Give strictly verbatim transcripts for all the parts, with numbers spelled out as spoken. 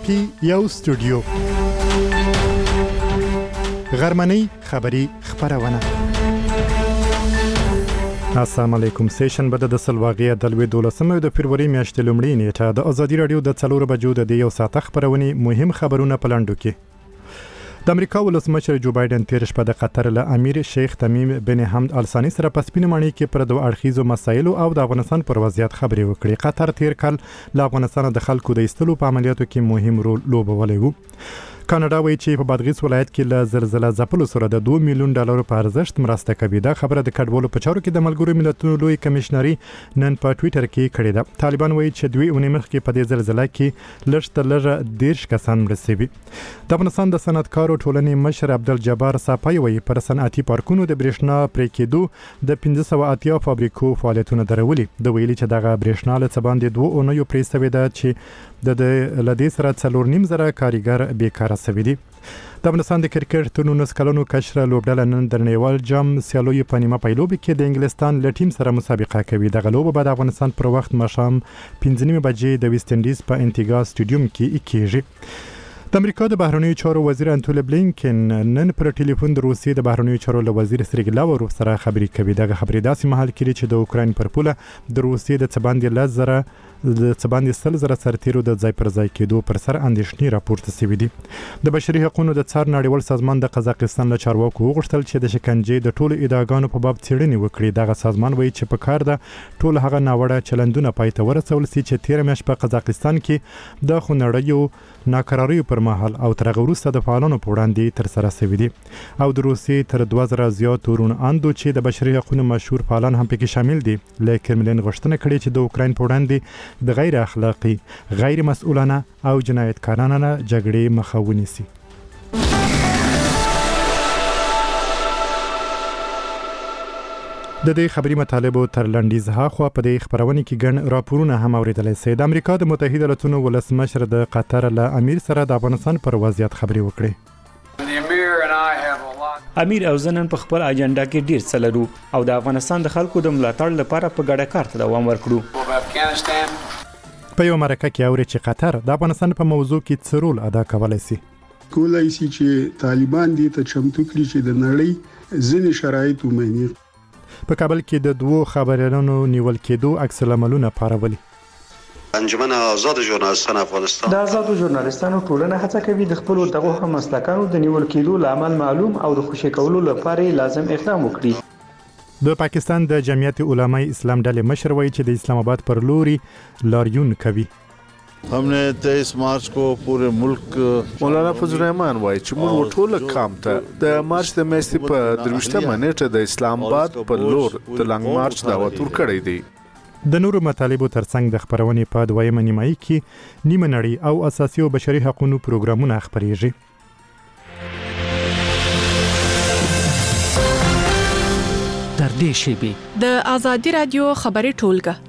پی یو سټوډیو غرمنۍ خبری خبرونه. السلام علیکم. سیشن بده د سلواغې د لوی دولسمه د فروری میاشتې لومړۍ نیټه د ازادي رادیو د څلور بجو د یو ساعت خبرونه مهم خبرونه پلاندو کې. د امریکا ولسمشر جو بایدن تیر شپه د قطر له امیر شیخ تمیم بن حمد ال ثانی سره په سپینه ماڼۍ کې پر دوه اړخیزو مسایلو او د افغانستان پر وضعیت خبرې وکړې. قطر تیر کال له افغانستان د خلکو د ایستلو په عملیاتو کې مهم رول لوبولی و. کاناډا وایي چې په بادغیس ولایت کې له زلزلې ځپلو سره د دوه میلیون ډالر په ارزښت مرسته کوي. دا خبره د کډوالو په چارو کې د ملګرو ملتونو لوی کمشنري نن په ټوئیټر کې کړې ده. طالبان وایي چې دوی اونۍ مخکې په دې زلزلې کې لږ تر لږه دیرش کسان مړه شوي. د افغانستان د صنعتکارو ټولنې مشر عبدالجبار صافی وایي پر صنعتي پارکونو د برېښنا پرې کېدو د پنځه سوه اتیا فابریکو فعالیتونه درولي. د ویلي چې دغه برېښنا له څه باندې دوه اونیو پرې شوې ده چې د لدې سره څلور نیم زره کارګر بیکاره شوي دي. د افغانستان د کرکټ نولس کلنو کشره لوبډله نن د نړیوال جام سیالیو په نیمه پیلوبه کې د انګلستان له ټیم سره مسابقه کوي. دغه لوبه به د افغانستان پر وخت ماښام پنځه نیمې بجې د ویسټ انډیز په انتیګا سټیډیوم کې کېږي. د امریکا د بهرنیو چارو وزیر انټونی بلینکن نن پر ټلیفون د روسیې د بهرنیو چارو له وزیر سرګی لاوروف سره خبرې کوي. دغه خبرې داسې مهال کړي چې د اوکراین پر پوله د روسیې د څه باندې لس زره د څه باندې سل زره سرتیرو د ځای پر ځای کېدو پر سر اندېښنې راپورته شوي دي. د بشري حقوقو د څار نړیوال سازمان د قزاقستان له چارواکو وغوښتل چې د شکنجې د ټولو ادعاګانو په باب څېړنې وکړي. دغه سازمان وایي چې په کار ده ټول هغه ناوړه چلندونه پای ته ورسول شي چې تېره میاشت په قزاقستان کې د خونړیو ناکراریو پر مهال او تر هغه وروسته د فعالانو په وړاندې ترسره شوي دي. او د روسیې تر دوه زره زیات ورون اندو چې د بشري حقوقو مشهور فعالان هم پکې شامل دي له کرملین غوښتنه کړې چې د اوکراین په وړاندې د غیر اخلاقی، غیر مسؤلانه او جنایتکارانه جګړې مخه ونیسي. د دې خبري مطالبو تر لنډیز هاخوا په دې خبرونه کې ګڼ راپورونه هم اوریدلای شئ. د امریکا د متحده ایالاتونو ولسمشر د قطر له امیر سره د افغانستان پر وضعیت خبرې وکړې. امیر او زنن په خپل اجنډا کې ډیر څه لرو او د افغانستان د خلکو د ملاتړ لپاره په ګډه کار ته دوام ورکړو. په یو مرکه کې اوري چې قطر د افغانستان په موضوع کې څه رول ادا کولای شي. کولای شي چې طالبان دې ته چمتو کړي چې د نړۍ ځینې شرایط ومني. په کابل کې د دوو خبريالانو نیول کېدو عکس العملونه پارولي. انجمن آزاد ژورنالیستان افغانستان د آزادو ژورنالیستانو ټولنه هڅه کوي د خپل دغه هم مسلکانو د نیول کېدو لامل معلوم او د خوشی کولو لپاره لازم اقدام وکړي. د پاکستان د جمعیت علماء اسلام ډلې مشر وایي چې د اسلام آباد پر لوري لاریون کوي. हमने तेईस मार्च को पूरे मुल्क مولانا فضل الرحمن وایي چې موږ ټول کام ته د مارچ د میاشتې په درویشتمه نیټه د اسلام آباد پر لور د لانګ مارچ دعوت ورکړی دی. د نورو مطالبو ترڅنګ د خبرونې په دویمه نیمایي کې نیمه نړۍ او اساسي او بشري حقوقو پروګرامونه خبريږي. تر دې شی د ازادي رادیو خبري ټولګه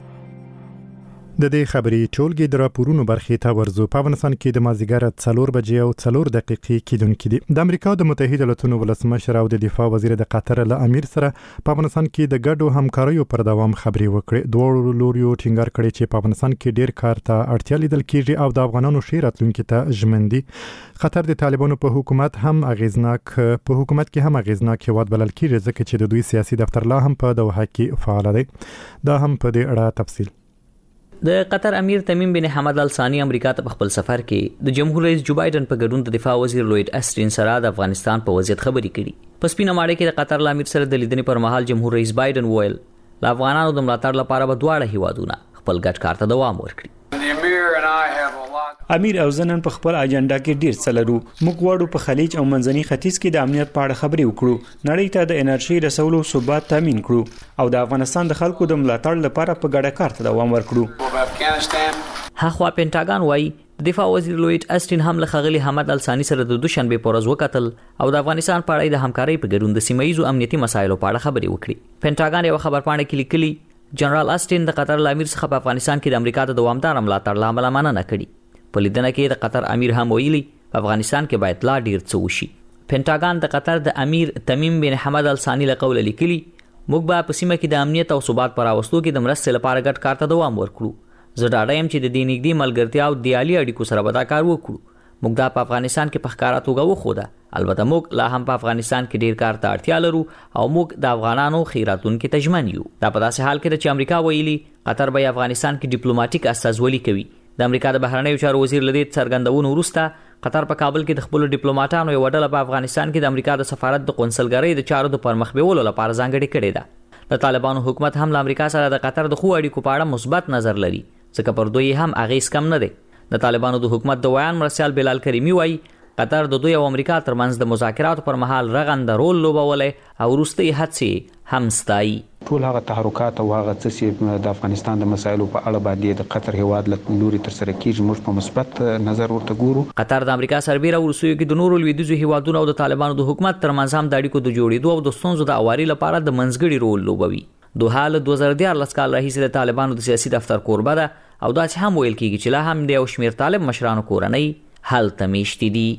د دې خبري ټولګي د راپورونو برخې ته ورزو. په افغانستان کې د مازیګر څلور بجې او څلور دقیقې کېدونکې دي. د امریکا د متحده ایالاتونو ولسمشر او د دفاع وزیر د قطر له امیر سره په افغانستان کې د ګډو همکاریو پر دوام خبرې وکړې. دوه لوريو ټینګار کړي چې په افغانستان کې ډیر کار ته اړتیا لیدل کېږي او د افغانانو ښې راتلونکي ته ژمن دي. قطر د طالبانو په حکومت هم اغیزناک په حکومت کې هم اغیزناک هیواد بلل کېږي ځکه چې د دوی سیاسي دفتر لا هم په دوحه کې فعال دی. دا هم په دې اړه تفصیل. د قطر امیر تمیم بن حمد ال ثانی امریکا ته په خپل سفر کې د جمهور رئیس جو بایدن په ګډون د دفاع وزیر لوید اسټین سره د افغانستان په وضعیت خبرې کړي. په سپینه ماڼۍ کې د قطر امیر سره د لیدنې پر مهال جمهور رئیس بایدن وویل ل افغانانو د ملاتړ لپاره به دواړه هیوادونه خپل ګډ کار ته دوام ورکړي. امیر او زنن په خپل اجنډا کې ډیر څه لرو. موږ وړو په خلیج او منځني ختیځ کې د امنیت په اړه خبرې وکړو. نړۍ ته د انرژي رسولو ثبات تضمین کړو او د افغانستان د خلکو د ملاتړ لپاره په ګډه کار ته دوام ورکړو. هغه پینټاګان وایي د دفاع وزیر لوید اسټین هم له خغلی حمد ال ثانی سره د دوشنبه په ورځ وکتل او د افغانستان په اړه د همکارۍ په ګډون د سیمایي امنیتي مسایلو په اړه خبرې وکړي. پینټاګان یو خبرپاڼه کې لیکلي جنرال اسټین د قطر امیر څخه په افغانستان کې د امریکا د دوامدار ملاتړ لامل مننه کړې. په لیدنه کې د قطر امیر هم ویلي په افغانستان کې باید لا ډیر څه وشي. پینټاګان د قطر د امیر تمیم بن حمد ال ثانی له قوله لیکلي موږ به په سیمه کې د امنیت او ثبات پر راوستلو کې د مرستې لپاره ګډ کار ته دوام ورکړو. زه ډاډه یم چې د دې نږدې ملګرتیا او دیالي اړیکو سره به دا کار وکړو. موږ دا په افغانستان کې په ښکاره توګه وښوده. البته موږ لا هم په افغانستان کې ډیر کار ته اړتیا لرو او موږ د افغانانو خیراتونکو ته ژمن یو. دا په داسې حال کې ده چې امریکا ویلي قطر به افغانستان کې ډیپلوماټیک استازولي کوي. د امریکا د بهرنیو چارو وزیر لدې څرګندونو وروسته قطر په کابل کې د خپل ډیپلوماټانو یو ډله په افغانستان کې د امریکا د سفارت د قونسلګرۍ د چارو د پرمخ بیولو لپاره ځانګړې کړې ده. د طالبانو حکومت هم له امریکا سره د قطر د خو اړیکو په اړه مثبت نظر لري ځکه پر دوی هم اغیز کم نه دی. د طالبانو د حکومت د ویان مرسیال بلال کریمی وایي قطر د دوی او امریکا ترمنځ د مذاکراتو پر مهال رغنده رول لوبولی او وروستۍ هڅې هم ستایي. ټول هغه تحرکات او هغه څه چې د افغانستان د مسایلو په اړه باندې د قطر هیواد له لوري تر سره کیږي موږ په مثبت نظر ورته ګورو. قطر د امریکا سربیره وروستیو کې د نورو لویدیځو هیوادونو او د طالبانو د حکومت ترمنځ هم د اړیکو د جوړېدو او د ستونزو د اواري لپاره د منځګړي رول لوبوي. دوحه له دوه زره دیارلس کال راهیسې د طالبانو د سیاسي دفتر کوربه ده او دا چې هم ویل کېږي چې لا هم د یو شمېر طالب مشرانو کورنۍ هلته میشتې دي.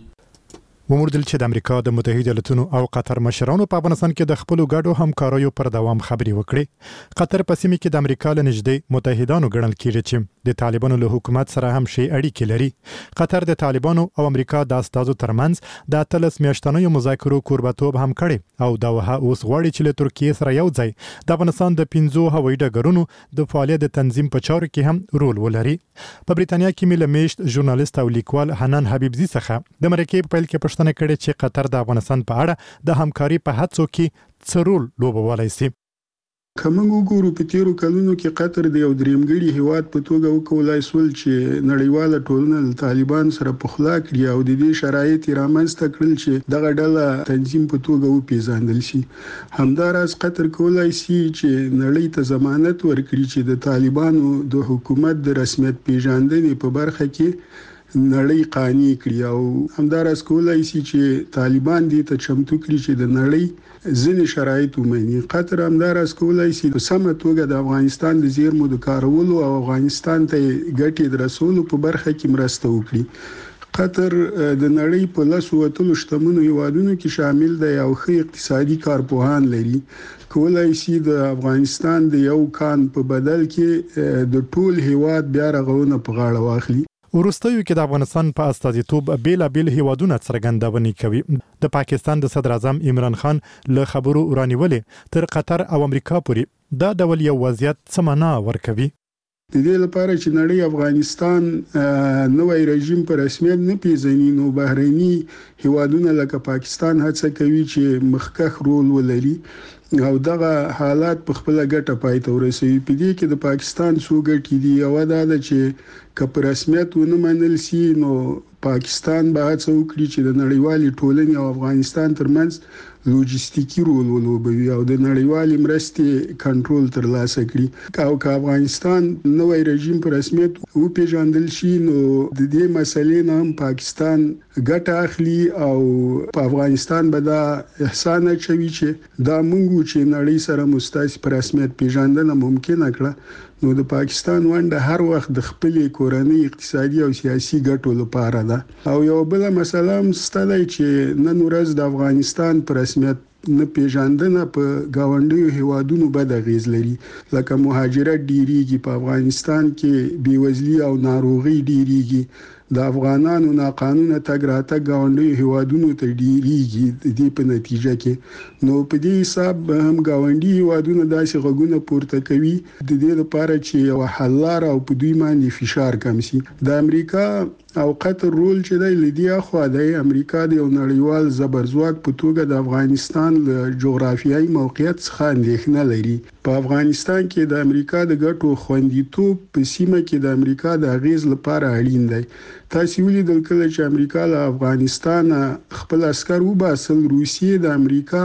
وموندل چې د امریکا د متحده ایالاتونو او قطر مشرانو په افغانستان کې د خپل ګډو همکاریو پر دوام خبري وکړي. قطر په سیمه کې د امریکا له نږدې متحدانو ګڼل کېږي چې د طالبانو له حکومت سره هم شي اړیکې لري. قطر د طالبانو او امریکا د استازو ترمنځ د اتلس میاشتنیو مذاکرو کوربتوب هم کړي او دا وها اوس غواړي چې له ترکیه سره یو ځای د افغانستان د پنځو هوایي ډګرونو د فعالیت د تنظیم په چارو کې هم رول ولري. په بریتانیا کې مل میشت ژورنالیست او لیکوال حنان حبیبزي څخه د مرکې په پیل کې پوښتنه کړې چې قطر د افغانستان په اړه د همکاري په هڅو کې څه رول لوبولی شي. که موږ وګورو په تیرو کلونو کې قطر د یو دریمګړي هیواد په توګه وکولای سول چې نړیواله ټولنه له طالبان سره پخلا کړي او د دې شرایط رامنځته کړل چې دغه ډله تنظیم په توګه وپیژندل شي. همداراز قطر کولای شي چې نړۍ ته ضمانت ورکړي چې د طالبانو د حکومت د رسمیت پیژندنې په برخه کې نړۍ قانع کړي او همداراز کولای شي چې طالبان دې ته چمتو کړي چې د نړۍ ځینې شرایط ومني. قطر همداراز کولای شي په سمه توګه د افغانستان د زیرمو د کارولو او افغانستان ته ګټې د رسولو په برخه کې مرسته وکړي. قطر د نړۍ په لسو اتلو شتمنو هیوادونو کې شامل دی او ښه اقتصادي کارپوهان لري. کولای شي د افغانستان د یو کان په بدل کې د ټول هیواد بیا رغونه په غاړه واخلي. وروستیو کې د افغانستان په استازیتوب بیلابیل هیوادونه څرګندونې کوي. د پاکستان د صدر اعظم عمران خان له خبرو ورانیولې تر قطر او امریکا پورې دا ډول یو وضعیت څه معنا ورکوي؟ د دې لپاره چې نړۍ افغانستان نوې رژیم په رسمیت نه پیژني نو بهرني هیوادونه لکه پاکستان هڅه کوي چې مخکښ رول ولري او دغه حالات په خپل ګټه پای ته ورسوي. په دې کې د پاکستان څو ګټې دي. یو دا ده چې که په رسمیت ونه منل شي نو پاکستان به هڅه وکړي چې د نړیوالې ټولنې او افغانستان ترمنځ لوجستیکي رول ولوبوي او د نړیوالې مرستې کنټرول ترلاسه کړي. او که افغانستان نوې رژیم په رسمیت وپیژندل شي نو د دې مسلې نه هم پاکستان ګټه اخلي او په افغانستان به دا احسان اچوي چې دا موږ چې نړۍ سره مستعصي په رسمیت پیژندنه ممکنه کړه نو د پاکستان ونډه هر وخت د خپل کورنۍ اقتصادي او سیاسي ګټو لپاره ده. او یو بل مسله هم ستله چې نن ورځ د افغانستان په رسمیت نه پیژندنه په گاونډیو هیوادونو بد اغیز لري. لکه مهاجرت ډیریږي په افغانستان کې بیوزلي او ناروغي ډیریږي. د افغانانو ناقانونه تګ راتګ گاونډیو هیوادونو ته ډیریږي. د دې په نتیجه کې نو په دې حساب هم گاونډي هیوادونه داسې غږونه پورته کوي د دې لپاره چې یو حل لاره او په دوی باندې فشار کم شي. د امریکا او قطر رول چې دی لدی اخوا دی. امریکا د یو نړیوال زبرځواک په توګه د افغانستان له جغرافیایي موقعیت څخه اندېښنه لري. په افغانستان کې د امریکا د ګټو خوندیتوب په سیمه کې د امریکا د اغیز لپاره اړین دی. تاسو ولیدل کله چې امریکا له افغانستان خپل عسكر وباسل روسیې د امریکا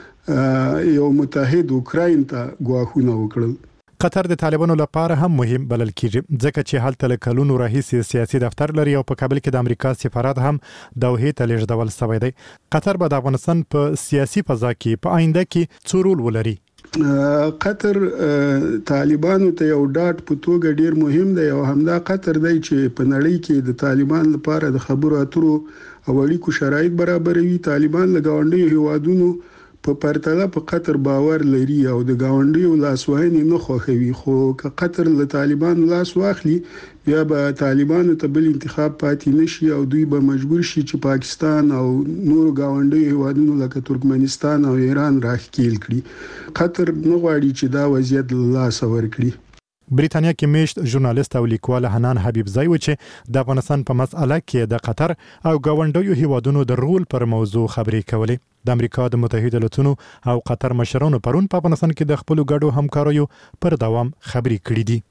یو متحد اوکراین ته غواخونه وکړل. قطر د طالبانو لپاره هم مهم بلل کیږي ځکه چې هلته له کلونو راهیسې سیاسي دفتر لري او په کابل کې د امریکا سفارت هم دوحې ته لیږدول شوی دی. قطر به د افغانستان په سیاسي فضا کې په آینده کې څه رول ولري؟ قطر طالبانو ته یو ډاټ په توګه ډیر مهم دی او همدا قطر دی چې په نړۍ کې د طالبان لپاره د خبرو اترو او اړیکو شرایط برابروي. طالبان له گاونډیو هیوادونو په پرتله په قطر باور لري او د گاونډیو لاسوهنې نه خوښوي، خو که قطر له طالبانو لاس واخلي بیا به طالبانو ته بل انتخاب پاتې نشي او دوی به مجبور شي چې پاکستان او نورو گاونډیو هیوادونو لکه ترکمنستان او ایران راښکیل کړي. قطر نه غواړي چې دا وضعیت له لاسه ورکړي. بریتانیا کې میشت ژورنالیست او لیکوال حنان حبیبزی و چې د افغانستان په مسأله کې د قطر او ګاونډیو هیوادونو د رول پر موضوع خبرې کولې. د امریکا د متحده ایالاتونو او قطر مشرانو پرون په افغانستان کې د خپل ګډو همکاریو پر دوام خبرې کړې دي.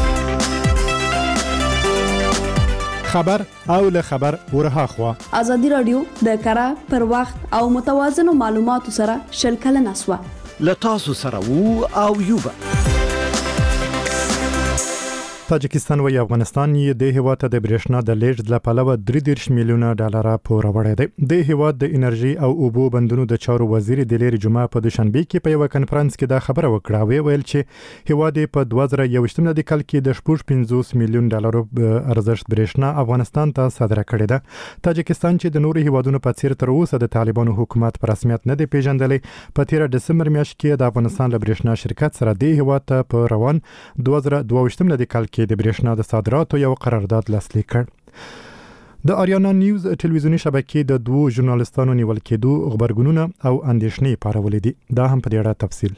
خبر او له خبر ورها خوا ازادي رادیو د کره پر وخت او متوازن معلوماتو سره شلکل نسوه لتاسو سره وو او یوبا تاجکستان و افغانستان یې د هیواد ته د برېښنا د لیږد لپاره درې دېرش میلیونه ډالر پور وړي دي. د هیواد د انرژي او اوبو بندونو د چارو وزیر د لیر جمعه په دوشنبه کې په یو کانفرنس کې دا خبره وکړه. وی ویل چې هیواد په دوه زره یوویشت د کال کې د شپږ پنځوس میلیون ډالر ارزښت برېښنا افغانستان ته صادره کړې ده. تاجکستان چې د نورو هیوادونو په څیر تر اوسه د طالبانو حکومت په رسمیت نه دی پیژندلی، په تیر دسمبر میاشت کې د افغانستان له برېښنا شرکت سره د هیواد ته په روان دوه زره دوه ویشت د کال کې د برېښنا د صادراتو یو قرارداد لاسلیک کړ. د آریانا نیوز ټلویزیونی شبکې د دوو ژورنالیستانو نیول کېدو خبرګونونه او اندېښنې پارولې دي. دا هم په دې اړه تفصیل.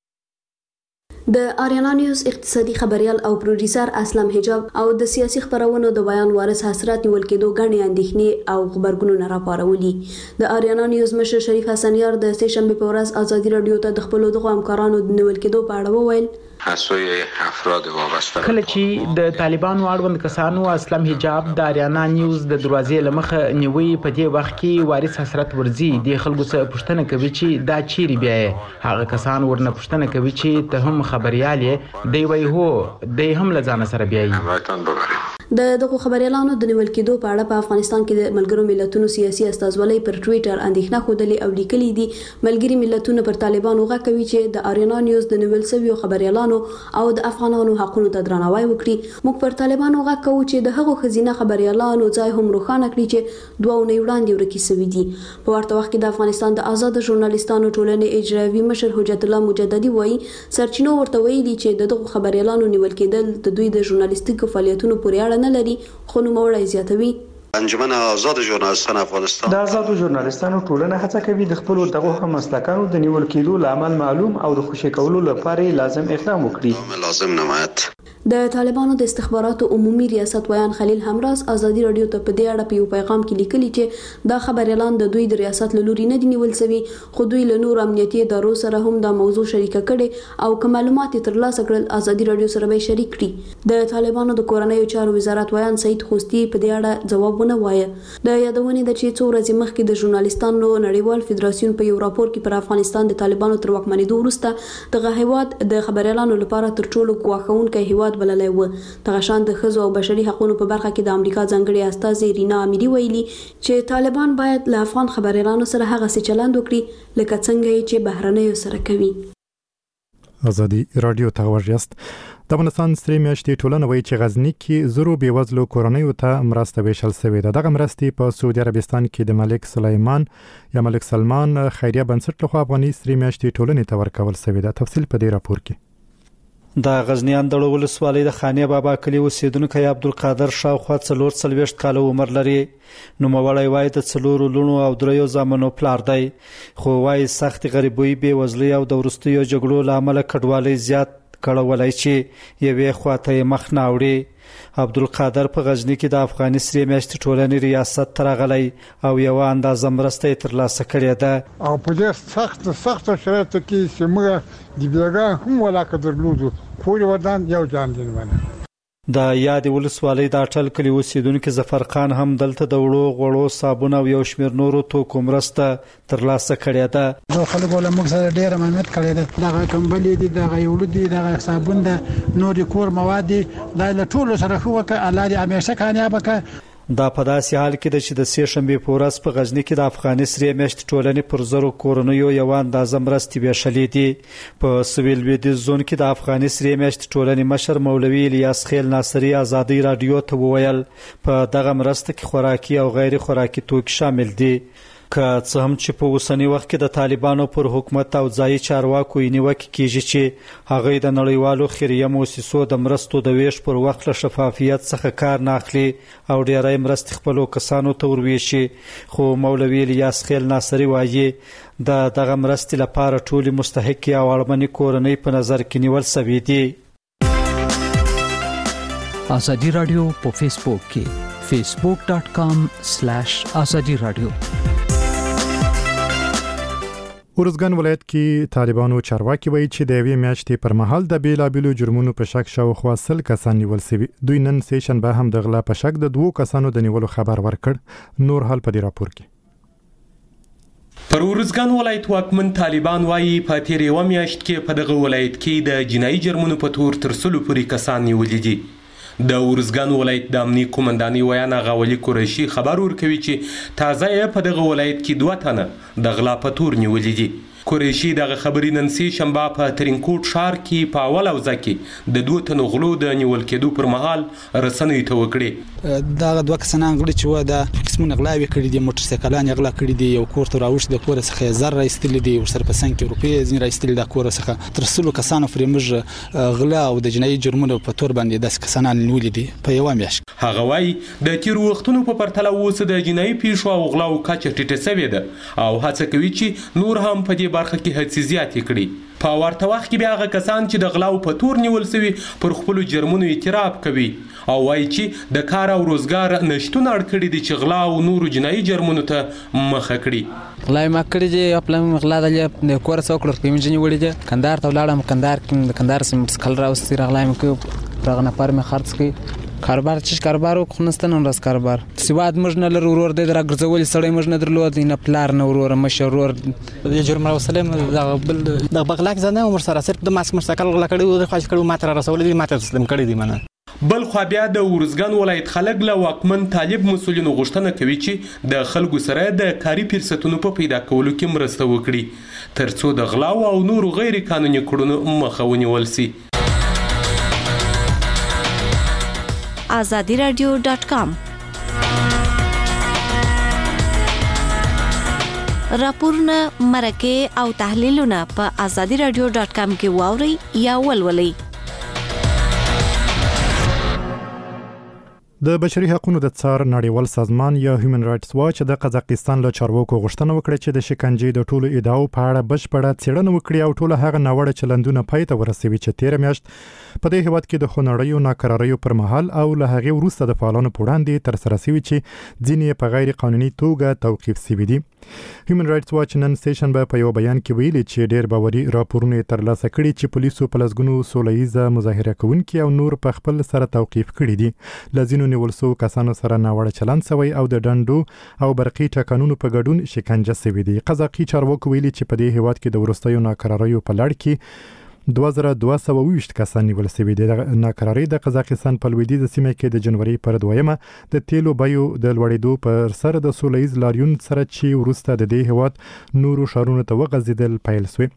د آریانا نیوز اقتصادي خبريال او پروډوسر اسلم حجاب او د سیاسي خبرونو د بیان وارث حسرت نیول کېدو غني اندېښنې او خبرګونونه راپارولي. د آریانا نیوز مشر شریف حسن یار د سه شنبه په ورځ ازادي رادیو ته د خپل دغه همکارانو د نیول کېدو په اړه وویل حسوی افراد وابسته کله چې د طالبانو اړوند کسانو اسلم حجاب د آریانا نیوز د دروازې لمخه نیوي، په دې وخت کې وارث حسرت ورزي د خلکو څخه پوښتنه کوي چې دا چیرې بیا هغه کسان ورنه پوښتنه کوي چې ته هم خبريال یې، دی وای هو دی هم لځان سره بیاي. د دغه خبريالانو د نیول کېدو په اړه په افغانستان کې د ملګرو ملتونو سیاسي استازولۍ پر ټوئیټر اندېښنه خوده او لیکلي دي. ملګري ملتونه پر طالبانو غږ کوي چې د آریانا نیوز د نیول شویو خبريالانو او د افغانانو حقوقو ته درناوی وکړي. موږ پر طالبانو غږ کوو چې د هغو خزینه خبريالانو ځای هم روښانه کړي چې دوه اونۍ وړاندې ورکی شوی دي. په ورته وخت کې د افغانستان د آزاد ژورنالیستانو ټولنې اجرایي مشر حجت الله مجددي وایي سرچینو ورته ویلي چې دغه خبريالانو نیول کېدل د دوی د ژورنالیستیکو فعالیتونو پورې اړه نه لري، خو نوموړی زیاتوي انجمن آزاد ژورنالیستان افغانستان د آزاد ژورنالیستانو ټولنه هڅه کوي د خپل دغه همسلکانو د نیول کېدو لامل معلوم او د خوشی کولو لپاره لازم اقدام وکړي. لازم نمایت د طالبانو د استخباراتو عمومي ریاست ویان خلیل همراز ازادي رادیو ته په دې اړه په یو پیغام کې لیکلي چې دا خبريالان د دوی د ریاست له لوري نه دی نیول شوی، خو دوی له نور امنیتي ادارو سره هم دا موضوع شریکه کړي او کوم معلومات ترلاسه کړل ازادي رادیو سره به شریک کړي. د طالبانو د کورنیو چارو وزارت ویان سید خوستی په دې اړه جوابونه وایي. د یادونه د چې څو ورځې مخکې د ژورنالیستانو نړیوال فدراسیون په یو راپور کې پر افغانستان د طالبانو تر واکمنېدو وروسته دغه هیواد د خبريالانو لپاره تر ټولو ګواښونکی هیواد بللی و. دغه شان د ښځو او بشري حقوقو په برخه کې د امریکا ځانګړي استازي رینا امیری ویلي چې طالبان باید له افغان خبريالانو سره هغه څه چلند وکړي لکه څنګه چې بهرنیو سره کوي. ازادي رادیو ته ورجست د افغانستان ستري میاشتې ټولنه وایي چې غزنی کې زرو بېوزلو کورنیو ته مرسته ویشل شوې ده. دغه مرستې په سعودي عربستان کې د ملک سلیمان یا ملک سلمان خیریه بنسټ لخوا افغاني ستري میاشتې ټولنې ته ورکول شوې ده. تفصیل په دې راپور کې. د غزنیان د ولسوالۍ د خانې بابا کلی اوسیدونکی عبدالقادر شاوخوا څلور څلوېښت کاله عمر لري. نوموړی وایي د څلورو لوڼو او دریو زامنو پلار دی، خو وایي سختې غریبۍ، بېوزلۍ او د وروستیو جګړو له امله کډوالۍ زیات کړولی چې یوې خواته یې مخ نه اوړي. عبدالقادر په غزنی کې د افغاني سرې میاشتې ټولنې ریاست ته راغلی او یوه اندازه مرسته یې ترلاسه کړې ده. او په دې سخت سخت شرایطو کې چې موږ د بیګا هم ولاکه درلودو پورې ودان یو جان دین باندې. د یادې ولسوالۍ د اټل کلي اوسیدونکي ظفر خان هم دلته د وړو غوړو صابون او یو شمېر نورو توکو مرسته ترلاسه کړې ده. د خلکو له موږ سره ډېره مننت کړې ده. دغه کمبلې دي، دغه یوړو دي، دغه صابون ده، نورې کور مواد دي، دا له ټولو سره ښه وکړه. الله دې همیشه کامیابه کړه. دا په داسې حال کې ده چې د سې شنبې په ورځ په غزني کې د افغاني سرې میاشتې ټولنې پر زرو کورنیو یوه اندازه مرستې ویشلې دي. په سویل لویدیځ زون کې د افغاني سرې میاشتې ټولنې مشر مولوي الیاس خیل ناصري ازادي رادیو ته وویل په دغه مرسته کې خوراکي او غیر خوراکي توکي شامل دي. که څه هم چې په اوسنی وخت کې د طالبانو پر حکومت او ځایي چارواکو نیوکه کیږي چې هغه د نړیوالو خیریه مؤسسو د مرستو د ویش پر وخت له شفافیت څخه کار نه اخلي او ډیری مرستې خپلو کسانو ته ورویشي، خو مولوي الیاس خیل ناصري وایي د دغه مرستې لپاره ټولې مستحقې او اړمنې کورنۍ په نظر کې نیول شوي دي. ازادي رادیو په فیسبوک کې facebook dot com slash azadi radio. ورزګان ولایت کې طالبانو چارواکي وایي چې د یوې میاشتې پر مهال د بیلابیلو جرمونو په شک شاوخوا سل کسان نیول شوي. دوی نن سه شنبه هم د غلا په شک د دوو کسانو د نیولو خبر ورکړ. نور حال په دې راپور کې. پر ورزګان ولایت واکمن طالبان وایي په تیر یو میاشت کې په دغه ولایت کې د جنایي جرمونو په تور تر سلو پورې کسان نیولي دي. د ورزګان ولایت د امنیي قومندانۍ ویانا غاولي قریشي خبر ورکوي چې تازه یې په دغه ولایت کې دوه تنه د غلا په تور نیولي دي. قریشي دغه خبرې نن سه شنبه په ترینکوټ ښار کې په اول اوزه کې د دوه تنو غلو د نیول کېدو پر مهال رسنۍ ته وکړي. دغه دوه کسان غړي چې و د قسمونه غلاوي کړي دي، موټر سایکلان غلا کړي دي، یو کور ته راوښ د کور څخه زر راستل دي، ورسره په سنگ کې روپیې ځین راستل د کور څخه تر څلو کسانو فري موږ غلا او د جنایي جرمونو په تور باندې داس کسان نیولې دي په یو میاشت. هغه وایي د تیر وختونو په پرتله اوس د جنایي پیښو او غلاو کچه ټیټه شوې ده او هڅه کوي چې نور هم په دې برخه کې هڅې زیاتې کړي. په ورته وخت کې بیا هغه کسان چې د غلاو په تور نیول شوي پر خپلو جرمونو اعتراف کوي او وایي چې د کار او روزګار نشتون اړ کړي دي چې غلا او نورو جنایي جرمونو ته مخه کړي. غلا ما کړي دي خپل غلا د کور څخه کړو په منځنی وړي دي کندهار ته ولاړم، کندهار کې د کندهار سم کل راوستي غلا مې کو راغنه پر مې خرڅ کړي. کاروبار چې کاروبار وکړنستن هم راس کاروبار سیواد موږ نه لرو ورور د راګرځول سړی موږ نه درلود نه پلار نه ورور مشرور د جرم راوسلم د بل د بغلاک زنه عمر سره صرف د ماسک مرسکل غلا کړي او د خواش کړي ماته رسول دي ماته تسلیم کړي دي منه. بل خو بیا د ورزګان ولایت خلک له واکمن طالب مسولینو غوښتنه کوي چې د خلکو سره د کاري فرصتونو په پیدا کولو کې مرسته وکړي ترڅو د غلا او نورو غیر قانوني کړنو مخه ونیول شي. azadi radio dot com راپورونه مرکه او تحلیلونه په azadi radio dot com کې واوري یا ولولئ. د بشري حقوقو د څار نړیوال سازمان یا هیومن رائټس واچ د قزاقستان له چارواکو غوښتنه وکړه چې د شکنجې د ټولو ادعاو په اړه بشپړه څېړنه وکړي او ټول هغه ناوړه چلندونه پای ته ورسوي چې تیر میاشت په دې هیواد کې د خونړیو ناکراریو پر مهال او له هغې وروسته د فعالانو په وړاندې ترسره شوي چې ځینې په غیر قانوني توګه توقیف شوي دي. هیومن رائټس واچ نن سه شنبه په یو بیان کې ویلي چې ډېر باوري راپورونه ترلاسه کړي چې پولیسو په لسګونو سوله مظاهره کوونکي او نور په خپل سره توقیف کړي دي. لزینو نیول شوو کسانو سره ناوړه چلند شوی او د ډنډو او برقي ټاکنونو په ګډون شکنجه شوي دي. قزاقي چارواکو ویلي چې په دې هیواد کې د وروستیو ناکراریو په لړ کې دوه زره دوه سوه اووه ویشت کسان نیول شوي دي. د ناکرارۍ د قزاقستان په لویدیځه سیمه کې د جنوري پر دویمه د تیلو بیو د لوړېدو پر سر د سوله ییز لاریون سره چې وروسته د دې هیواد نورو ښارونو ته وغځېدل پیل شوی.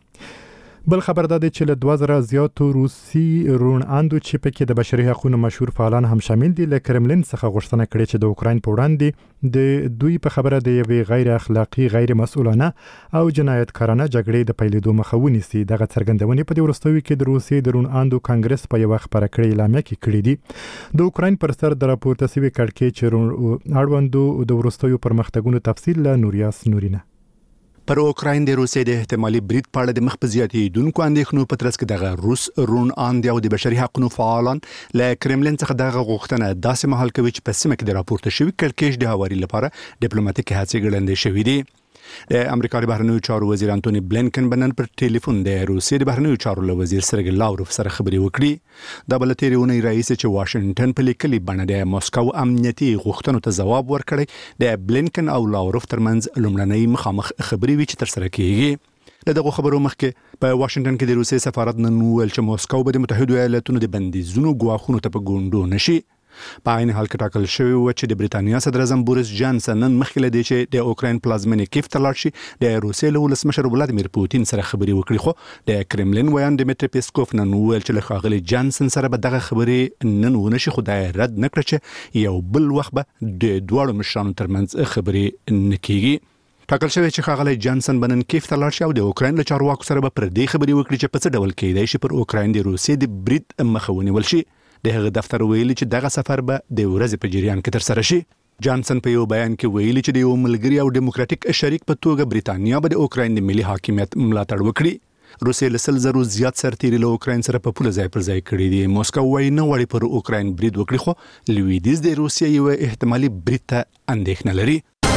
بل خبر دا دی چې له دوه زره زیاتو روسي روڼ اندو چې پکې د بشري حقوقو مشهور فعالان هم شامل دي له کرملین څخه غوښتنه کړې چې د اوکراین په وړاندې د دوی په خبره د یوې غیر اخلاقی غیر مسؤلانه او جنایتکارانه جګړې د پیلېدو مخه ونیسي. دغه څرګندونې په دې وروستیو کې د روسیې د روڼ اندو کانګرس په یوه خپره کړې اعلامیه کې کړې دي. د اوکراین پر سر د راپورته شوي کړکېچ چې اړوندو د وروستیو پرمختګونو تفصیل له نوریاس نورینه. پر اوکراین د روسیې د احتمالي برید په اړه د مخ په زیاتېدونکو اندېښنو په ترڅ کې دغه روس روڼ اند او د بشري حقوقو فعالان له کرملین څخه دغه غوښتنه داسې مهال کوي چې په سیمه کې د راپورته شوي کړکېچ د هواري لپاره ډیپلوماټیک هڅې ګړندې شوې دي. د امریکا د بهرنیو چارو وزیر انټونی بلینکن بنن پر ټلیفون د روسیې د بهرنیو چارو له وزیر سرګی لاوروف سره خبرې وکړي. د بل تیرې اونۍ رئیس چې واشنگټن په لیکلي بڼه د مسکو امنیتي غوښتنو ته ځواب ورکړی د بلینکن او لاوروف ترمنځ لومړنۍ مخامخ خبرې وی چې ترسره کیږي. دغه خبرو مخکې په واشنگټن کې د روسیې سفارت نن ویل چې مسکو به د متحده ایالاتونو د بندیزونو ګواښونو ته په ګوندو نشي. په عین حال کې ټاکل شوی و چې د بریتانیا صدر اعظم بوریس جانسن نن مخکې لدی چې د اوکراین پلازمینې کیف ته لاړ شي د روسیې له ولسمشر ولادیمیر پوتین سره خبرې وکړي. خو د کرملین ویان ډیمیټری پیسکوف نن ویل چې له ښاغلي جانسن سره به دغه خبرې نن ونشي، خو دا رد نکړه چې یو بل وخت به د دواړو مشرانو ترمنځ خبرې نکېږي. ټاکل شوی چې ښاغلی جانسن بنن کیف ته لاړ شي او د اوکراین له چارواکو سره به پر دې خبرې وکړي چې په څه ډول کېدای شي پر اوکراین د روسیې د برید مخه ونیول شي. د هغه دفتر ویلي چې دغه سفر به د ورځې په جریان کې ترسره شي. جانسن په یو بیان کې ویلي چې د یو ملګري او دیموکراتیک شریک په توګه بریتانیا به د اوکراین د ملي حاکمیت ملاتړ وکړي. روسیې له سل زرو زیات سرتیري له اوکراین سره په پوله ځای پر ځای کړي دي. موسکو وايي نه غواړي پر اوکراین برید وکړي، خو لویدیځ د روسیې یو احتمالي برید ته اندېښنه لري.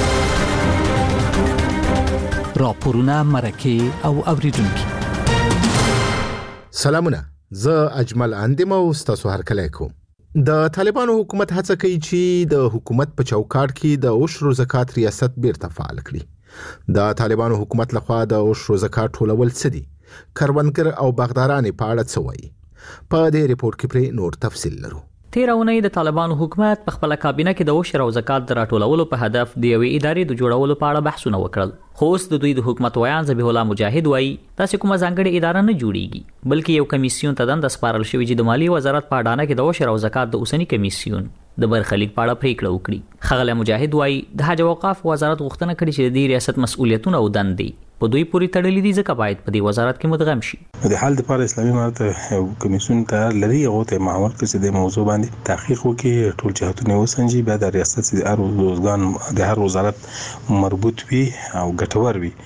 راپورونه مرکه او اوریدونکو سلامونه، زه اجمل اندیم او تاسو هر کله کوم. د طالبانو حکومت هڅه کوي چې د حکومت په چوکاټ کې د عشر و زکات ریاست بیرته فعال کړي. د طالبانو حکومت لخوا د عشر و زکات ټولول څه دي؟ کروندګر او باغداران په اړه څه وایي؟ په دې ریپورت کې پرې نور تفصیل لرو. تیر اونۍ د طالبانو حکومت په خپل کابینه کې د عشر او زکات د راټولولو په هدف د یوې ادارې د جوړولو په اړه بحثونه وکړل. خو اوس د دوی د حکومت ویان ذبیح الله مجاهد وایي تاسو کومه ځانګړې اداره نه جوړیږي، بلکې یو کمیسیون ته دنده سپارل شوی چې د مالی وزارت په اډانه کې د عشر او زکات د اوسنی کمیسیون د برخلیک په اړه پریکړه وکړي. ښاغلی مجاهد وایي د حج او اوقاف وزارت غوښتنه کړې چې د دې ریاست مسؤلیتونه او دندې په دوی پورې تړلې دي، ځکه باید په دې وزارت کې مدغم شي. د حال لپاره اسلامي امارت یو کمیسیون ته لري، هغه ته معاون کړي چې د موضوع باندې تحقیق وکړي، ټول جهتونه وسنجي، بیا د ریاست د هر وزګان د هر وزارت مربوط وي او ګټور وي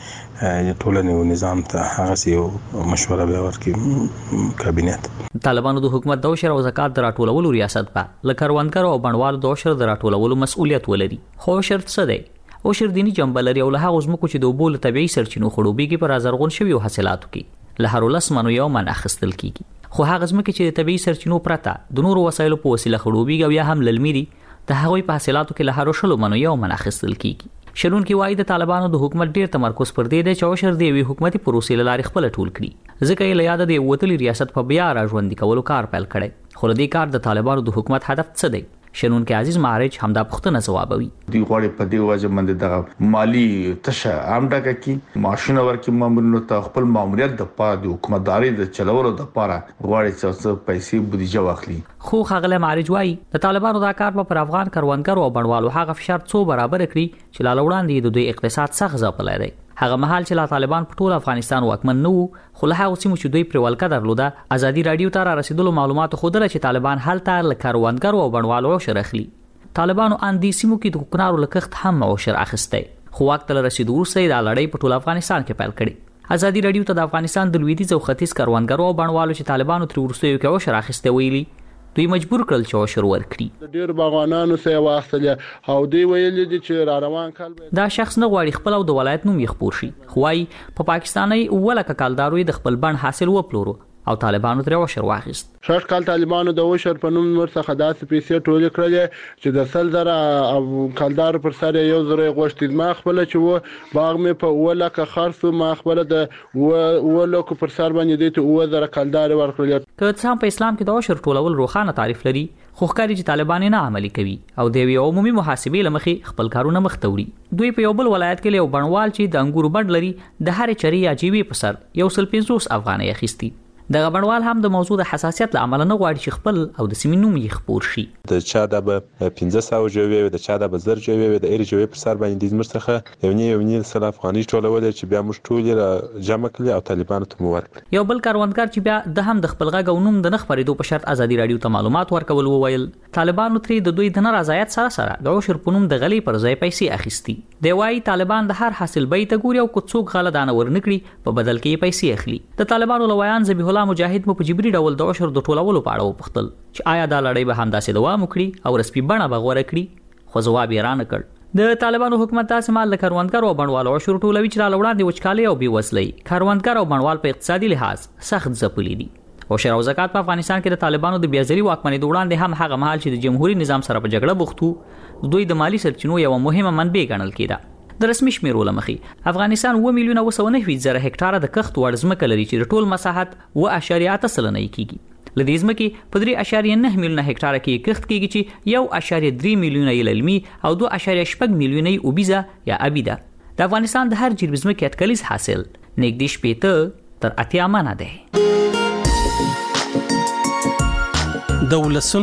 ټولنې او نظام ته هغه یو مشوره به ورکړي کابینه. طالبانو د حکومت د عشر او زکات د راټولولو ریاست په لکروندګرو او بڼوالو د عشر د راټولولو مسؤلیت ولري. خو عشر څه دی؟ عشر دینی جنبه لري او له هغه ځمکو چې د اوبو له طبیعي سرچینو خړوبېږي پر ازرغون شویو حاصلاتو کې له هر ولس منو یو من اخیستل کیږي. خو هغه ځمکې چې د طبیعي سرچینو پرته د نورو وسایلو په وسیله خړوبېږي او یا هم للمیري د هغوی په حاصلاتو کې له هر شلو منو یو من اخیستل کیږي. شرون کې وایي د طالبانو د حکومت ډیر تمرکز پر دې دی چې عشر د یوې حکومتي پروسې له لارې خپل ټول کړي، ځکه یې له یاده د وتلي ریاست په بیا راژوندي کولو کار پیل کړی. خو د دې کار د طالبانو د حکومت هدف څه دی؟ شنون کې عزیز معارج همدا پوښتنه ځوابوي. دی غواړي په دې وجه باندې د مالی تشه عام ډکه کی ماشين ورکې مامورینو ته خپل ماموریت د پاره د حکومتداري د چلولو د پاره غواړي چې پیسې بودیجه واخلي. خو ښاغلی معارج وایي د طالبانو دا کار په افغان کروندګرو او بڼوالو هغه فشار څو برابر کړي چې لا وړاندې د دوی اقتصاد سخت ځپلی دی. هغه مهال چې لا طالبان په ټول افغانستان واکمن نه وو، خو له هغه سیمو چې دوی پر ولکه درلوده ازادي رادیو ته را رسیدلو معلومات خوده چې طالبان هلته له کروندګرو او بڼوالو عشر اخلي. طالبانو اندي سیمو کې د کوکنارو لکخت هم عشر اخیسته. خو وخت له رسیدو وروسته د لړۍ په ټول افغانستان کې پیل کړي. ازادي رادیو ته د افغانستان د لویدیځ او ختیځ کروندګرو او بڼوالو چې طالبانو تر وروستیو کې عشر اخیسته ویلي دوی مجبور کړل چې عشر ورکړي. ډیر باغوانانو سه واخلل او دوی ویل دي چې را روان کال دا شخص نه غواړي خپل او د ولایت نوم یې خپور شي. خو وايي په پاکستاني ولکه کالدارو د خپل بڼ حاصل وپلورو او طالبانو تر عشر واخیست. شش کال طالبانو د عشر په نوم ورڅخه داسې پیسې ټول کړلې چې د سل زره او کالدار پر سره یو زره غوښتي. ما خپل چې و باغ مې په ولکه خرڅ ما خپل د ولکه پر سر باندې د و زره کالدار ورکړل. که څه په اسلام کې د عشر ټولول روخانه تعریف لري، خو ښکاري چې طالبان نه عملي کوي او د یو عمومي محاسبې لمخې خپل کارونه مخ ته وړي. دوی په یو بل ولایت کې یو بڼوال چې د انګورو بڼ لري د هر چرې یا جیوي په سر یو سل پنځوس افغانۍ اخیستي. دغه بڼوال هم د موضوع د حساسیت له امله نه غواړي چې خپل او د سیمې نوم یې خپور شي. د چا د پنځه سوه جوړوي، د چا د زر جوړوي، د ایر جوړوي پر سر باندې د زمر څخه یو نه یو نه سل افغانۍ ټولول چې بیا موږ ټول جمع کړل او طالبانو ته مو ورکړل. یو بل کاروندګر چې بیا د هم د خپل غږ او نوم د نه خبرېدو په شرط ازادي رادیو ته معلومات ورکول وویل طالبانو ترې د دوی د نه رضایت سره سره د عشر په نوم د غلې پر ځای پیسې اخیستي. دی وايي طالبان د هر حاصل بیې ته ګوري او که څوک غله دانه ورنکړي په بدل کې پیسې اخلي. د طالبانو لویان ذبیح الله مجاهد مو په جبري ډول د عشر د ټولولو په اړه وپوښتل چې آیا دا لړۍ به همداسې دوام وکړي او رسمي بڼه به غوره کړي، خو ځواب یې رانه کړ. د طالبانو حکومت داسې مال د کروندګرو او بڼوالو عشر ټولوي چې لا وړاندې وچکالۍ او بېوزلۍ کروندګر او بڼوال په اقتصادي لحاظ سخت ځپلي دي. عشر او زکات په افغانستان کې د طالبانو د بیازري واکمنۍ د وړاندې هم هغه مهال چې د جمهوریت نظام سره په جګړه بوخت وو دوی د مالی سرچینو یو مهمه منبع ګڼل کېده. د رسمي شمیرو لمخې افغانستان اوه میلیونه اوه سوه نهه زره هکټاره د کښت وړ ځمکه لري چې د ټول مساحت اوه اعشاریه اته سلنه یې کېږي. له دې ځمکې په درې اعشاریه نه میلیونه هکټاره کې کښت کېږي چې یو اعشاریه درې میلیونه یې للمي او دوه اعشاریه شپږ میلیونه یې اوبیزه یا ابیده. د افغانستان د هر جریب ځمکې اټکلیز حاصل نږدې شپېته تر اتیا منه دی. د ولسونو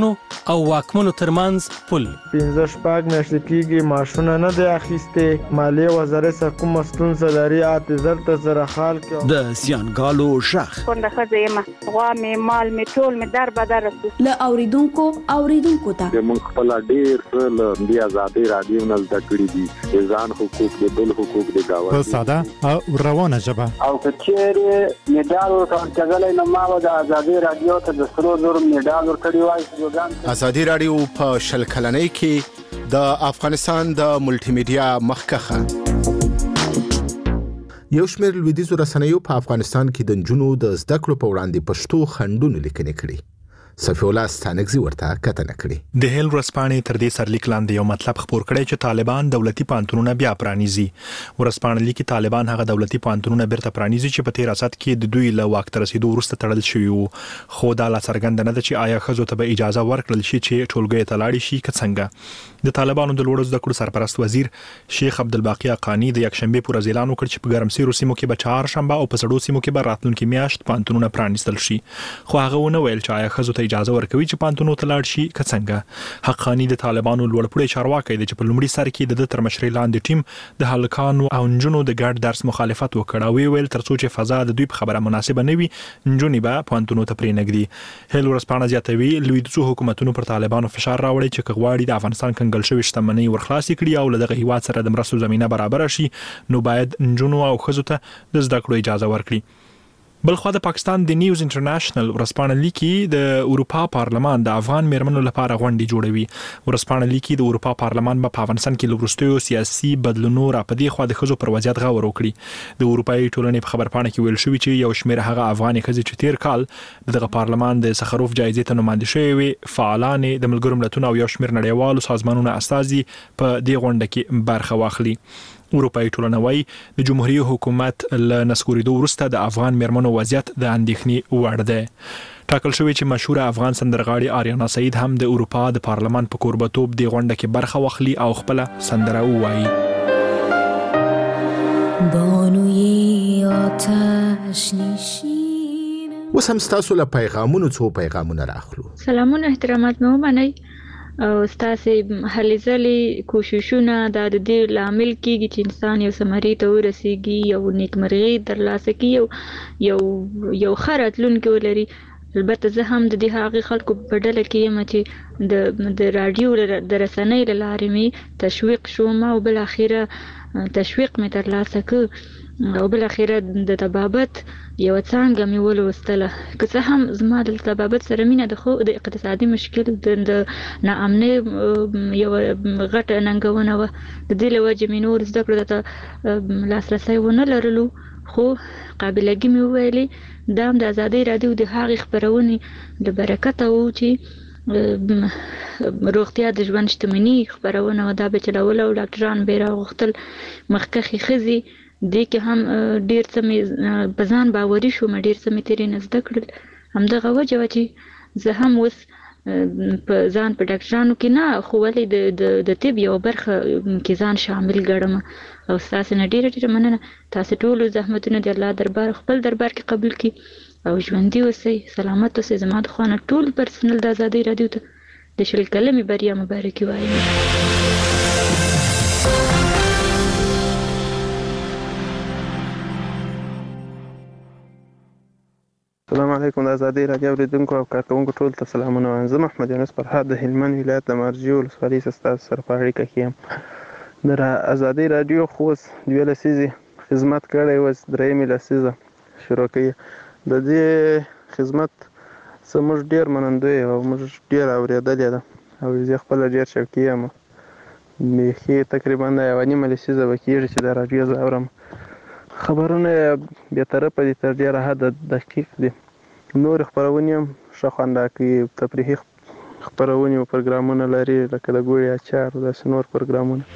او واکمنو ترمنځ پل. پنځه شپږ میاشتې کېږي ماشونه نه دی اخیستې، مالیې وزارت سره کومه ستونزه لري اته زر ته سره حال کړو. د زیانګالو ژغ کونډه ښځه یم، غوا مې مال مې ټول مې در بدر رسو. له اوریدونکو اوریدونکو ته موږ خپل ډېر څه له دې آزادۍ رادیو نه زده کړي دي، ځان حقوق د بل حقوق د گاونډي په ساده او روانه ژبه. او که چیرې میډال ورکړل نو ما د آزادۍ رادیو ته د سرو زرو میډال ورکړی وای. آزادۍ رادیو په شل کلنۍ کې د افغانستان د ملټي میډیا مخکخه. یو شمېر لویدیځو رسنیو په افغانستان کې د نجونو د زده کړو په وړاندې پښتو خنډونه لیکنې کړي. صفی الله ستانکزی ورته کتنه کړي. د هیل ورسپانې تر دې سرلیک لاندې یو مطلب خبر کړی چې طالبان دولتي پانتونونه بیا پرانیزي. ورسپانې لیکي طالبان هغه دولتي پانتونونه بیرته پرانیزي چې په تیر اسات کې د دوی له واک تر رسیدو وروسته تړل شوی وو. خو دا لا څرګنده نه ده چې آیا ښځو ته به اجازه ورکړل شي چې ټولګي ته لاړ شي که څنګه. د طالبانو د لوړو زده کړو سرپرست وزیر شیخ عبدالباقی حقانی د یکشنبه پر ورځ اعلان وکړ چې په ګرمسیرو سیمو کې به چهارشنبه او په سړو سیمو کې به راتلونکي میاشت پانتونونه پرانیستل شي. خو هغه ونه ویل چې آیا ښځو ته اجازه ورکوي چې پانتونو ته لاړ شي که څنګه. حقانی د طالبانو لوړپوړی چارواکي دی چې په لومړي سر کې د تر مشرۍ لاندې ټیم د هلکانو او نجونو د ګډ درس مخالفت وکړ او ویل تر څو چې فضا د دوی په خبره مناسبه نه وي نجونې به پانتونو ته پرې نږدي. هیل ورسپانه زیاتوي لویدیځو حکومتونو پر طالبانو فشار راوړي چې کغواړي د افغانستان کنګل شوی شتمنۍ ورخلاصي کړي او له دغه هیواد سره د مرستو زمينه برابر شي نو باید نجونو او ښځو ته د زده کړو اجازه ورکړي. بلخو د پاکستان د نیوز انټرنیشنل ورسپانه لیکي د اروپا پارلمان د افغان میرمنو لپاره غونډې جوړوي. ورسپانه لیکي د اروپا پارلمان په افغانستان کې لوبرستیو سیاسي بدلونونو را پدې خو د ښځو پر وضعیت غور وکړي. د اروپאי ټولنې په خبرپاڼه کې ویل شوی چې یو شمېر هغه افغاني ښځې چې تیر کال دغه پارلمان د سخروف جایزې ته نوماندې شوی وي فعالان د ملګرو ملتونو او یو شمېر نړیوالو سازمانونو استازي په دې غونډه کې برخه واخلي. اروپאי ټولنه وايي د جمهوریت حکومت له نسکوریدو وروسته د افغان میرمنو وضعیت د اندېښنې وړ دی. ټاکل شوی چې مشهور افغان سندرغاړي آریانا سعید هم د اروپا د پارلمان په کوربتوب د غونډه کې برخه واخلي او خپل سندره ووایي. بانوی آتش نشین. اوس هم ستاسو له پیغامونو څو پیغامونه راخلو. سلامونه احترامات مو منئ او ستاسو هلې ځلې کوششونه د دې لامل کیږي چې انسان یو سمري ته ورسیږي یو نیکمرغي ترلاسه کوي یو یو خراتلونکي ولري. البته زه هم د دې هغه خلکو په ډله کې یم چې د د رادیو د رسنۍ له لارې می تشویق شوم او بل اخیره تشویق می ترلاسه کړ او بل اخیره د تبابت یو څنګه می ولوستله. که څه هم زما د تبابت سره مینه د خو د اقتصادي مشکل د ناامنۍ یو غټه ننګونه و د دې له وجې مې نور زده کړو ته لاسرسی ونه لرلو خو قابلګي مې وویلې دا هم د ازادۍ رادیو د هغې خپرونې د برکته و چې روغتیا د ژوند شتمني خپرونه و دا به چلوله او ډاکټران به یې راغوښتل مخکښې ښځې دې کې هم ډېر څه مې په ځان باوري شوم ډېر څه مې ترې نه زده کړل. همدغه وجه وه چې زه هم اوس په ځان په ډاکټرانو کې نه خو ولې د د طب یوه برخه کې ځان شامل ګڼم او ستاسې نه ډېره ډېره مننه. تاسې ټولو زحمتونه د الله دربار خپل دربار کې قبول کړي او ژوندي اوسئ سلامت اوسئ. زما د خوا نه ټول پرسنل د ازادۍ رادیو ته د شل کلمې بریا مبارکي وایم. السلام علیکم د ازادۍ رادیو اوریدونکو او کارکوونکو ټول ته سلامونه وایم. زه محمد یونس فرهاد د هلمند ولایت د مارجې ولسوالۍ څخه ستاسو سره په اړیکه کې یم. د ازادۍ رادیو خو اوس دوه لسیزې خدمت کړی و درېیمې لسیزه شروع کوي. د دې خدمت څه موږ ډېر منندوی او موږ ډېر اورېدلې ده او زه خپله ډېر شوقي یم. بیخي تقریبا دا یوه نیمه لسیزه به کېږي چې د راډیو زه اورم. خبرونه یې بېطرفه دي تر ډېره حده دقیق دي. نورې خپرونې هم ښه خوند راکوي. تفریحي خپرونې او پروګرامونه لري لکه د ګوړې اچار او داسې نور پروګرامونه.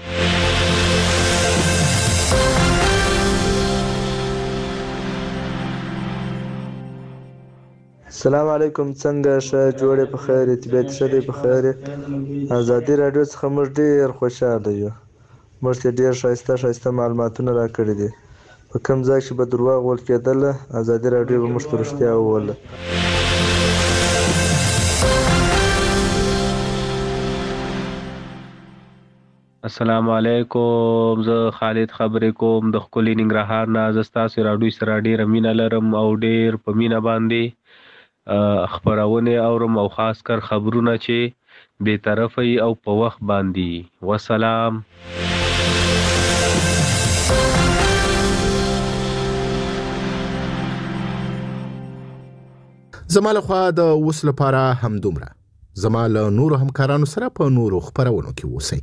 السلام علیکم څنګه ښه جوړې په خیر طبیعت ښه دی په خیر. ازادي راډیو څخه موږ ډېر خوشحاله یو. موږ ته ډېر ښایسته ښایسته معلوماتونه راکړي دي. په کوم ځای چې به درواغ ویل کېدله ازادي راډیو به موږ ته رښتیا وویله. السلام علیکم. زه خالد خبرې کوم د ښکلي ننګرهار نه. زه ستاسو راډیو سره ډېره مینه لرم او ډېر په مینه باندې خپرونې اورم او خاص کر خبرونه چې بې طرفه او په وخت باندې. وسلام. زما له خوا د اوس لپاره همدومره. زما له نورو همکارانو سره په نورو خپرونو کې اوسئ.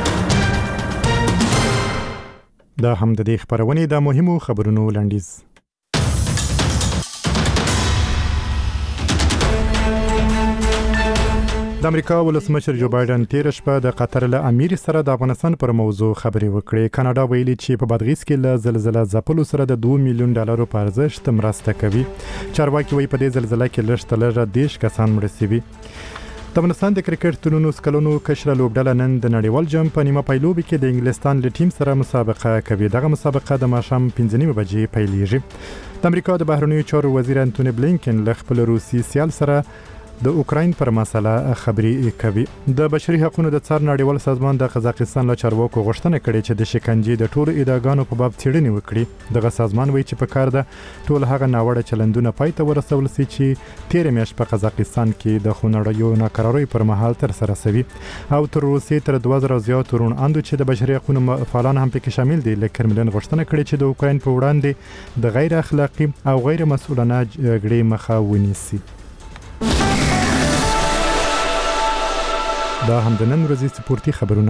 دا هم د دې خبرونې د مهمو خبرونو لنډیز. د امریکا ولسمشر جو بایدن تیر شپه د قطر له امیر سره د افغانستان پر موضوع خبرې وکړې. کاناډا ویلي چې په بادغیس کې له زلزلې ځپلو سره د دوه میلیون ډالرو په ارزښت مرسته کوي. چارواکي وایي په دې زلزلې کې لږ تر لږه دیش کسان مړه شوي. د افغانستان د کرکټ تورونو سکلونو کشره لوبډله نن د نړیوال جام په نیمه پایلوبي کې د انګلستان له ټیم سره مسابقه کوي. دغه مسابقه د ماښام پنځه نیمې بجې پیلېږي. د امریکا د بهرنیو چارو وزیر انټونی بلینکن له خپل روسي سیال سره د اوکراین پر مسله خبرې کوي. د بشري حقوقو د څار نړیوال سازمان د قزاقستان له چارواکو غوښتنه کړې چې د شکنجې د ټولو ادعاګانو په باب څېړنې وکړي. دغه سازمان وایي چې په کار ده ټول هغه ناوړه چلندونه پای ته ورسول شي چې تېره میاشت په قزاقستان کې د خونړیو ناکراریو پر مهال ترسره شوي او تر اوسه تر دوه زره زیات روڼ اندو چې د بشري حقوقو فعالان هم پکې شامل دي. له کرملین غوښتنه کړې چې د اوکراین په وړاندې د غیر اخلاقی او غیر مسؤلانه جګړې مخه ونیسي. دا هم د نن ورځې سپورتي خبرونه.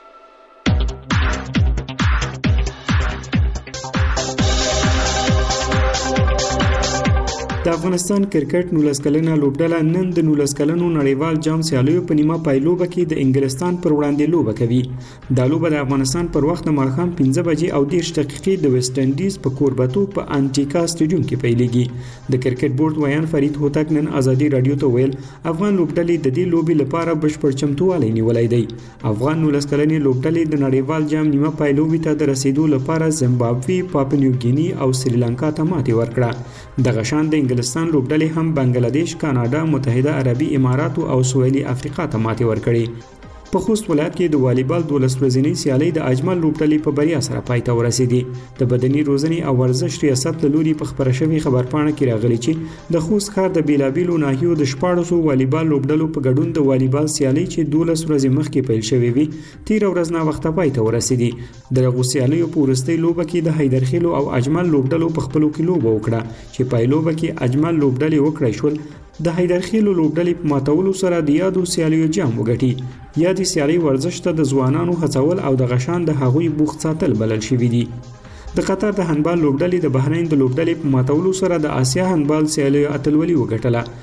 د افغانستان کرکټ نولس کلنه لوبډله نن د نولس کلنو نړیوال جام سیالیو په نیمه پایلوبه کې د انګلستان پر وړاندې لوبه کوي. دا لوبه د افغانستان پر وخت د ماښام پنځه بجې او دېرش دقیقې د ویسټ انډیز په کوربتو په انټیکا سټیډیوم کې پیلېږي. د کرکټ بورډ ویان فرید هوتک نن ازادي رادیو ته ویل افغان لوبډلې د دې لوبې لپاره بشپړ چمتووالی نیولی دی. افغان نولس کلنې لوبډلې د نړیوال جام نیمه پایلوبې ته د رسیدو لپاره زیمبابوې، پاپوا نیوګیني او سریلانکا ته ماتې ورکړه. دغه شان د انګلستان لوبډلې هم بنگلاديش، کاناډا، متحده عربي امارات او سویلي افریقا ته ماتې ورکړې. په خوست ولایت کې د والیبال دولس ورځنۍ سیالۍ د اجمل لوبډلې په بریا سره پای ته ورسېدې. د بدني روزنې او ورزش ریاست له لوري په خبره شوې خبرپاڼه کې راغلي چې د خوست ښار د بیلابیلو ناحیو د شپاړسو والیبال لوبډلو په ګډون د والیبال سیالۍ چې دولس ورځې مخکې پیل شوې وي تیره ورځ ناوخته پای ته ورسېدې. د دغو سیالیو په وروستۍ لوبه کې د حیدرخیلو او اجمل لوبډلو په خپلو کې لوبه وکړه چې پایلوبه کې اجمل لوبډلې وکړای شول د حیدرخیلو لوبډلې په ماتولو سره د یادو سیالیو جام وګټي. یادې سیالۍ ورزش ته د ځوانانو هڅول او د غشان د هغوی بوخت ساتل بلل شوي دي. د قطر د هندبال لوبډلې د بحرین د لوبډلې په ماتولو سره د آسیا هندبال سیالیو اتلولي وګټله.